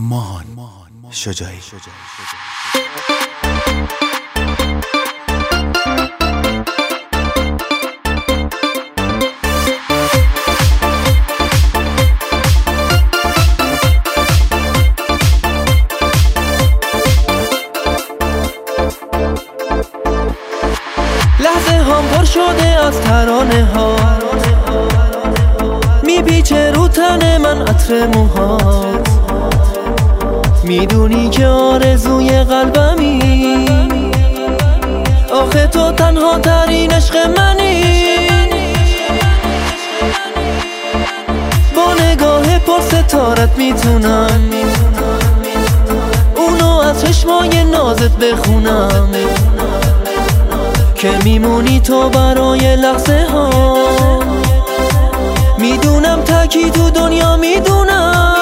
مان شجاعی. لحظه هم پر شده از ترانه ها، میپیچه رو تن من عطر موهات. میدونی که آرزوی قلبمی، آخه تو تنها ترین عشق منی. با نگاه پر ستارت میتونم اونو از چشمای نازت بخونم، که میمونی تو برای لحظه ها. میدونم تکی تو دنیا میدونم.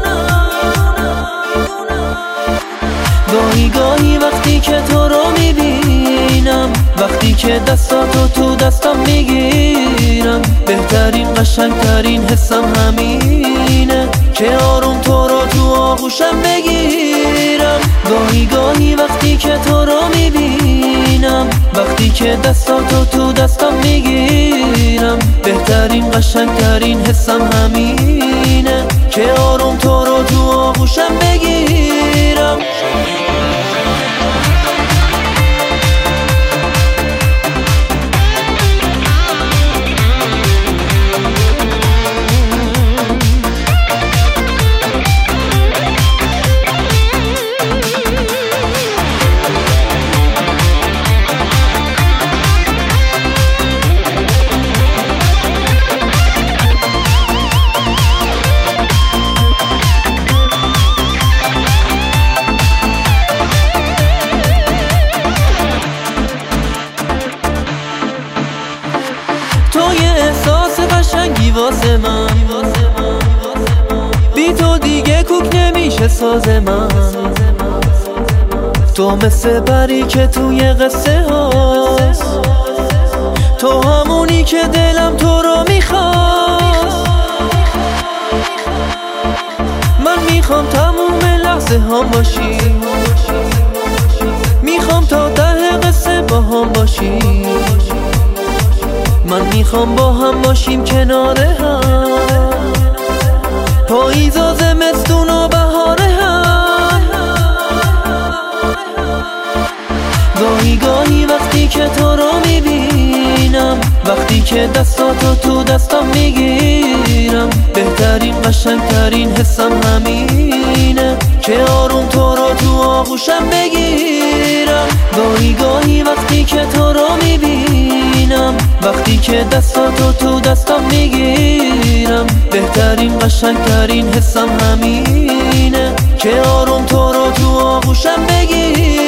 گاهی وقتی که تو رو میبینم، وقتی که دستاتو تو دستم میگیرم، بهترین قشنگترین حسم همینه که آروم تو رو تو آغوشم بگیرم. گاهی وقتی که تو رو میبینم، وقتی که دستاتو تو دستم میگیرم، بهترین قشنگترین حسم همینه که آروم تو رو تو آغوشم بگیرم. تو یه احساس قشنگی واسه من، بی تو دیگه کوک نمیشه ساز من. تو مثل پری که توی قصه هاست، تو همونی که دلم تو رو میخواست. من میخوام تموم لحظه هم باشی، میخوام تا ته قصه با هم باشی. من میخوام با هم باشیم کنار هم، پاییز و زمستون و بهار هم. گاهی وقتی که تو رو میبینم، وقتی که دستاتو تو دستم میگیرم، بهترین قشنگترین حسم همینه که آروم تو رو تو آغوشم بگیرم. گاهی وقتی که تو رو میبینم، وقتی که دستاتو تو دستم میگیرم، بهترین قشنگترین حسم همینه که آروم تو رو تو آغوشم بگیرم.